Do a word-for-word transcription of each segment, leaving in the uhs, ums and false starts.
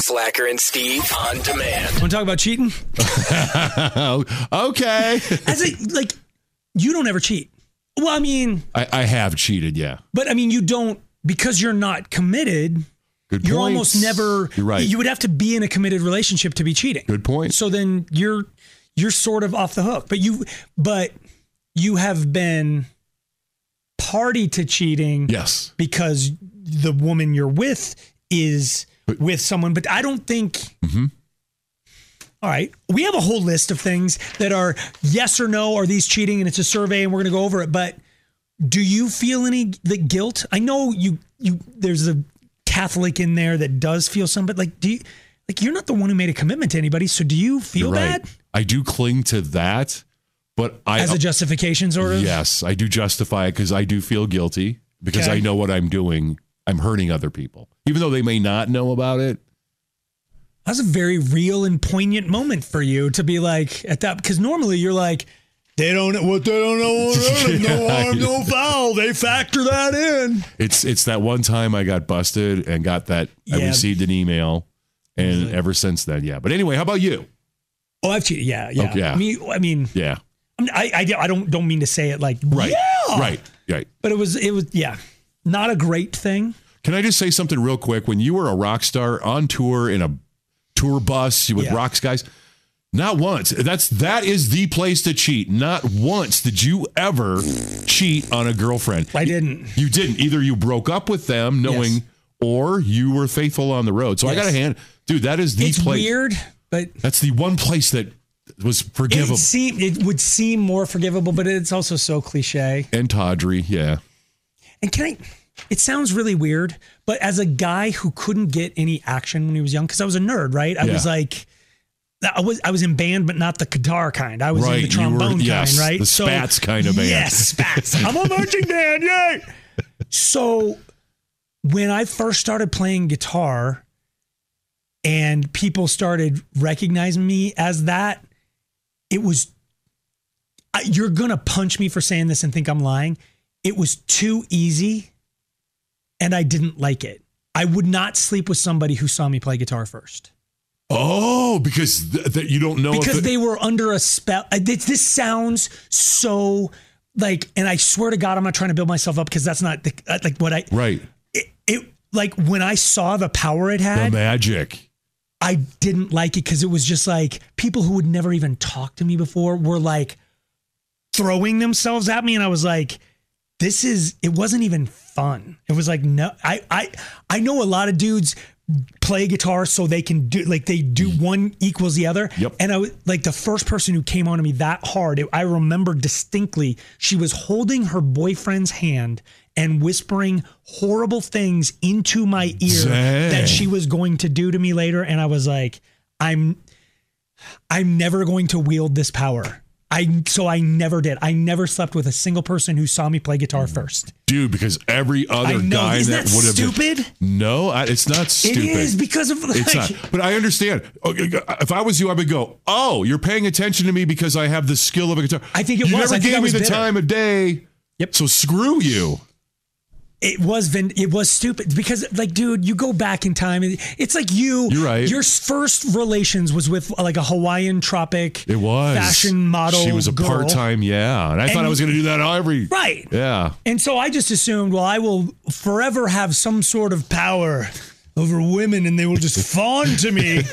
Slacker and Steve on demand. Want to talk about cheating? Okay. As a, like, you don't ever cheat. Well, I mean, I, I have cheated, yeah. But I mean, you don't, because you're not committed. Good You're point. almost never. You're right. You would have to be in a committed relationship to be cheating. Good point. So then you're you're sort of off the hook. But you but you have been party to cheating. Yes. Because the woman you're with is but, with someone. But I don't think. Mm-hmm. All right. We have a whole list of things that are yes or no. Are these cheating? And it's a survey, and we're going to go over it. But do you feel any the guilt? I know you. You there's a Catholic in there that does feel some, but like, do you, like, you're not the one who made a commitment to anybody. So do you feel You're bad? Right. I do cling to that, but I, as a justification sort of? Yes, I do justify it because I do feel guilty because okay. I know what I'm doing. I'm hurting other people, even though they may not know about it. That's a very real and poignant moment for you to be like at that, because normally you're like, they don't know what they don't know. No harm, no foul. They factor that in. It's it's that one time I got busted and got that. Yeah. I received an email, and mm-hmm. ever since then, yeah. But anyway, how about you? Oh, I've cheated. Yeah, yeah. Okay, yeah. I mean, I mean, yeah. I, I I don't don't mean to say it like right, yeah! right, right. But it was it was yeah, not a great thing. Can I just say something real quick? When you were a rock star on tour in a tour bus with yeah. rocks guys. Not once. That's that is the place to cheat. Not once did you ever cheat on a girlfriend. I didn't. You didn't. Either you broke up with them knowing, yes. or you were faithful on the road. So yes. I got a hand, dude. That is the it's place. It's weird, but that's the one place that was forgivable. It, seem, it would seem more forgivable, but it's also so cliche and tawdry. Yeah. And can I? It sounds really weird, but as a guy who couldn't get any action when he was young, because I was a nerd, right? I yeah. was like. I was I was in band, but not the guitar kind. I was right, in the trombone were, yes, kind, right? The spats so, kind of band. Yes, spats. I'm a marching band, yay! So when I first started playing guitar and people started recognizing me as that, it was, you're going to punch me for saying this and think I'm lying. It was too easy and I didn't like it. I would not sleep with somebody who saw me play guitar first. Oh, because th- th- you don't know. Because if it- they were under a spell. This, this sounds so like, and I swear to God, I'm not trying to build myself up because that's not the, like what I. Right. It, it like when I saw the power it had. The magic. I didn't like it because it was just like people who would never even talk to me before were like throwing themselves at me. And I was like, this is, it wasn't even fun. It was like, no, I, I, I know a lot of dudes play guitar so they can do like they do one equals the other. Yep. And I was like the first person who came on to me that hard. It, I remember distinctly she was holding her boyfriend's hand and whispering horrible things into my ear Dang. that she was going to do to me later. And I was like, I'm, I'm never going to wield this power. I so I never did. I never slept with a single person who saw me play guitar first. Dude, because every other I know. guy Isn't that, that would have stupid? Been, no, I, it's not stupid. It is because of like, it's not. But I understand. If I was you, I would go, "Oh, you're paying attention to me because I have the skill of a guitar." I think it you was. never I think gave I me was the bitter. time of day. Yep. So screw you. It was vin- it was stupid because like, dude, you go back in time. It's like you, You're right. Your first relations was with like a Hawaiian tropic it was. fashion model. She was a girl. part-time, yeah. And I and, thought I was going to do that every. Right. Yeah. And so I just assumed, well, I will forever have some sort of power over women and they will just fawn to me.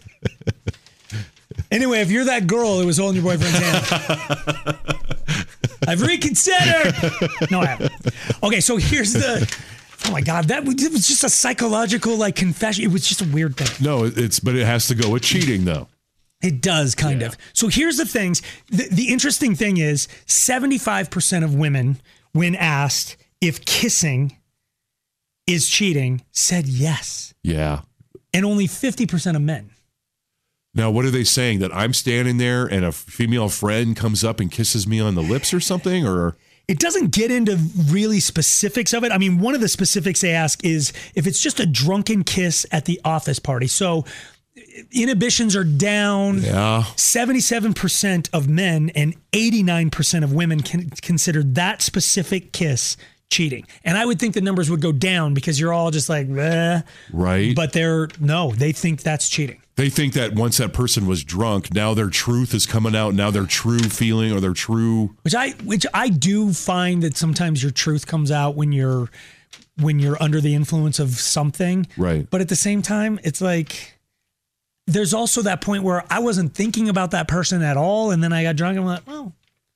Anyway, if you're that girl who was holding your boyfriend's hand, I've reconsidered. No, I haven't. Okay, so here's the. Oh my God, that it was just a psychological like confession. It was just a weird thing. No, it's but it has to go with cheating though. It does kind yeah. of. So here's the things. The, the interesting thing is seventy-five percent of women, when asked if kissing is cheating, said yes. Yeah. And only fifty percent of men. Now, what are they saying? That I'm standing there and a female friend comes up and kisses me on the lips or something? Or it doesn't get into really specifics of it. I mean, one of the specifics they ask is if it's just a drunken kiss at the office party. So inhibitions are down. Yeah. seventy-seven percent of men and eighty-nine percent of women can consider that specific kiss cheating. And I would think the numbers would go down because you're all just like, eh. Right. But they're, no, they think that's cheating. They think that once that person was drunk, now their truth is coming out. Now their true feeling or their true. Which I, which I do find that sometimes your truth comes out when you're, when you're under the influence of something. Right. But at the same time, it's like, there's also that point where I wasn't thinking about that person at all. And then I got drunk and I'm like, oh,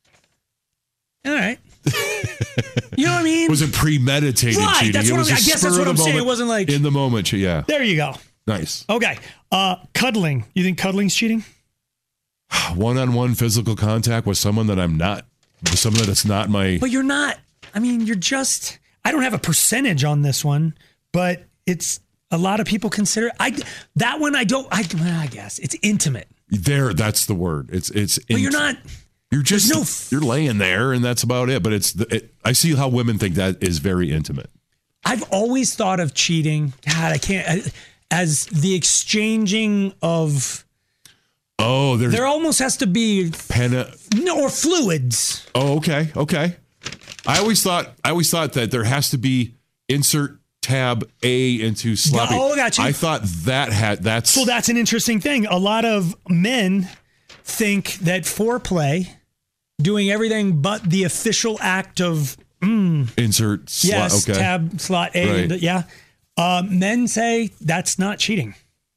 all right. You know what I mean? Was it premeditated right, cheating? That's it what was I'm, a I guess spur that's of what I'm the saying. It moment, wasn't like. in the moment. Yeah. There you go. Nice. Okay. Uh, cuddling. You think cuddling's cheating? One-on-one physical contact with someone that I'm not, with someone that's not my. But you're not. I mean, you're just. I don't have a percentage on this one, but it's a lot of people consider. I that one I don't. I, I guess it's intimate. There, that's the word. It's it's. But int- you're not. You're just no f- you're laying there, and that's about it. But it's the, it, I see how women think that is very intimate. I've always thought of cheating. God, I can't. As the exchanging of. Oh, there's there almost has to be pen no or fluids. Oh, okay, okay. I always thought I always thought that there has to be insert tab A into sloppy. Oh, I got you. I thought that had that's so that's an interesting thing. A lot of men think that foreplay, doing everything but the official act of mm, insert slot. Yes, okay. tab slot A. Right. And, yeah, uh, men say that's not cheating.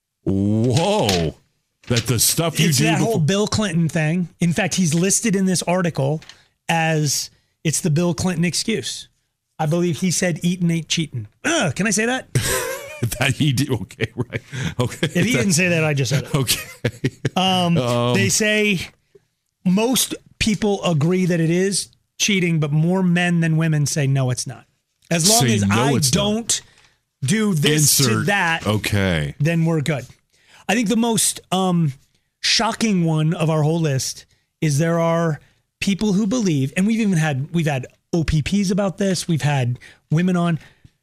Whoa. That the stuff you it's do that before- whole Bill Clinton thing. In fact, he's listed in this article as it's the Bill Clinton excuse. I believe he said eatin' ain't cheating. Ugh, can I say that? that he did. Okay, right. Okay. If he didn't say that, I just said it. Okay. Um, Um, they say most people agree that it is cheating, but more men than women say no, it's not. As long Say as no, I it's don't do this to Insert. that, Okay. then we're good. I think the most um, shocking one of our whole list is there are people who believe, and we've even had we've had O P Ps about this. We've had women on.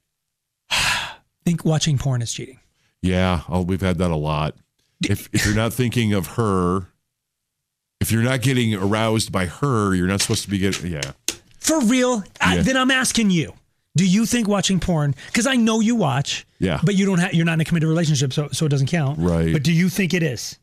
Think watching porn is cheating. Yeah, oh, we've had that a lot. If if you're not thinking of her, if you're not getting aroused by her, you're not supposed to be getting. Yeah. For real? I, Yeah. then I'm asking you. Do you think watching porn? Because I know you watch. Yeah. But you don't have. You're not in a committed relationship, so so it doesn't count. Right. But do you think it is?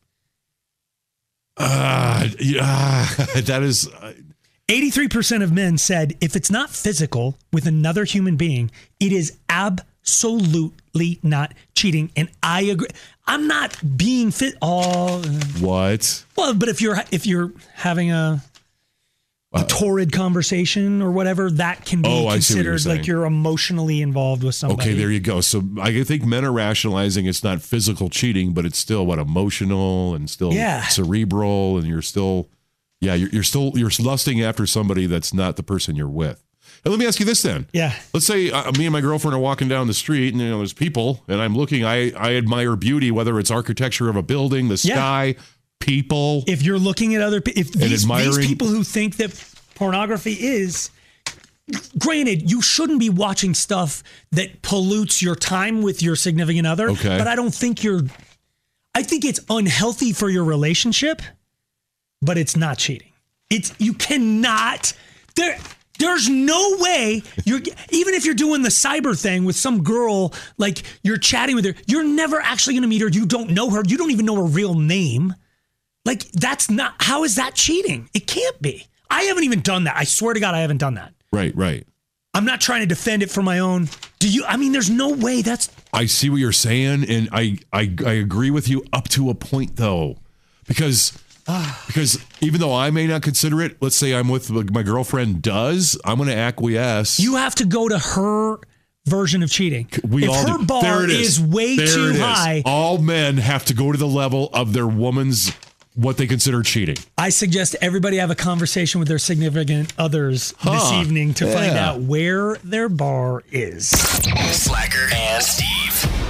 Uh, yeah, that is. Uh, eighty-three percent of men said if it's not physical with another human being, it is absolutely not cheating. And I agree. I'm not being fit. Oh, what? well, but if you're if you're having a, a torrid conversation or whatever, that can be Oh, I see what you're considered like saying. you're emotionally involved with somebody. Okay, there you go. So I think men are rationalizing it's not physical cheating, but it's still what emotional and still Yeah. cerebral, and you're still, yeah, you're, you're still you're lusting after somebody that's not the person you're with. And let me ask you this then. Yeah. Let's say uh, me and my girlfriend are walking down the street, and you know there's people, and I'm looking. I I admire beauty, whether it's architecture of a building, the Yeah. sky, people. If you're looking at other, pe- if these, these admiring- people who think that pornography is, granted, you shouldn't be watching stuff that pollutes your time with your significant other. Okay. But I don't think you're, I think it's unhealthy for your relationship, but it's not cheating. It's, you cannot, there, there's no way you're, even if you're doing the cyber thing with some girl, like you're chatting with her, you're never actually going to meet her. You don't know her. You don't even know her real name. Like, that's not, how is that cheating? It can't be. I haven't even done that. I swear to God, I haven't done that. Right, right. I'm not trying to defend it for my own. Do you, I mean, there's no way that's. I see what you're saying, and I, I I agree with you up to a point, though, because because even though I may not consider it, let's say I'm with my girlfriend does, I'm going to acquiesce. You have to go to her version of cheating. We if all her do. bar There it is. way There too it is. high, All men have to go to the level of their woman's what they consider cheating. I suggest everybody have a conversation with their significant others Huh. this evening to find Yeah. out where their bar is. Slacker and Steve.